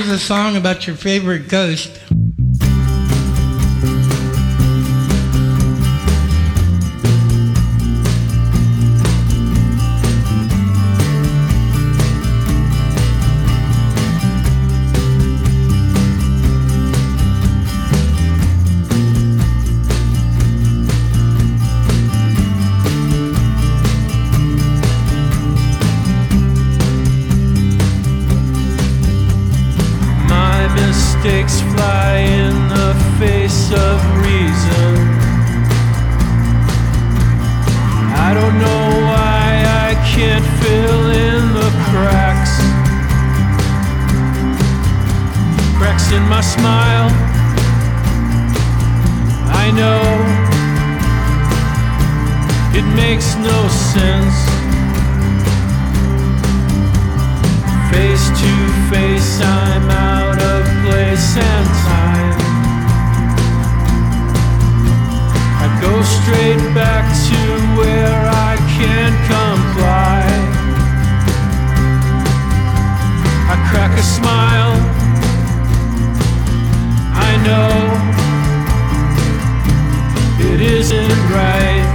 a song about your favorite ghost. Mistakes fly in the face of reason. I don't know why I can't fill in the cracks. Cracks in my smile. I know it makes no sense. Face to face, I'm out of place and time. I go straight back to where I can't comply. I crack a smile. I know it isn't right.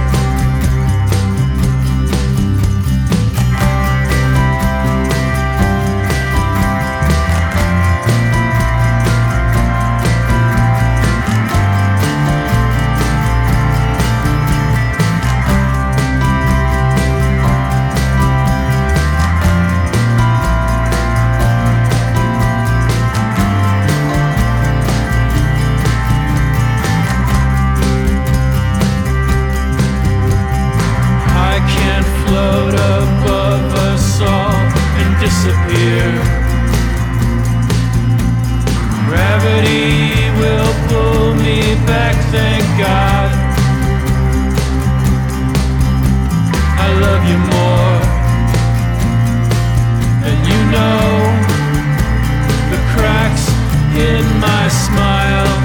Disappear. Gravity will pull me back, thank God. I love you more than you know. The cracks in my smile.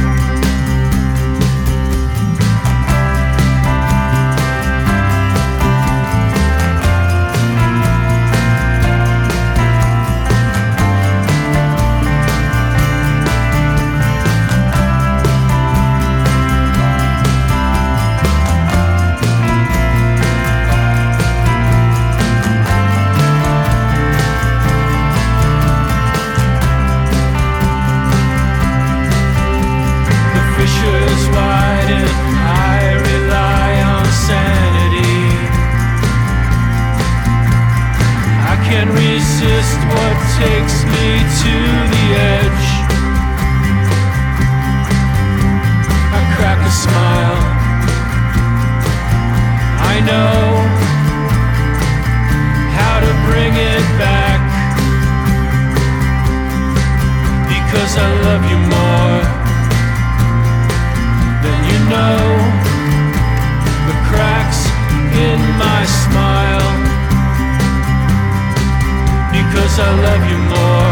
Resist what takes me to the edge. I crack a smile. I know how to bring it back, because I love you more than you know. The cracks in my smile, because I love you more.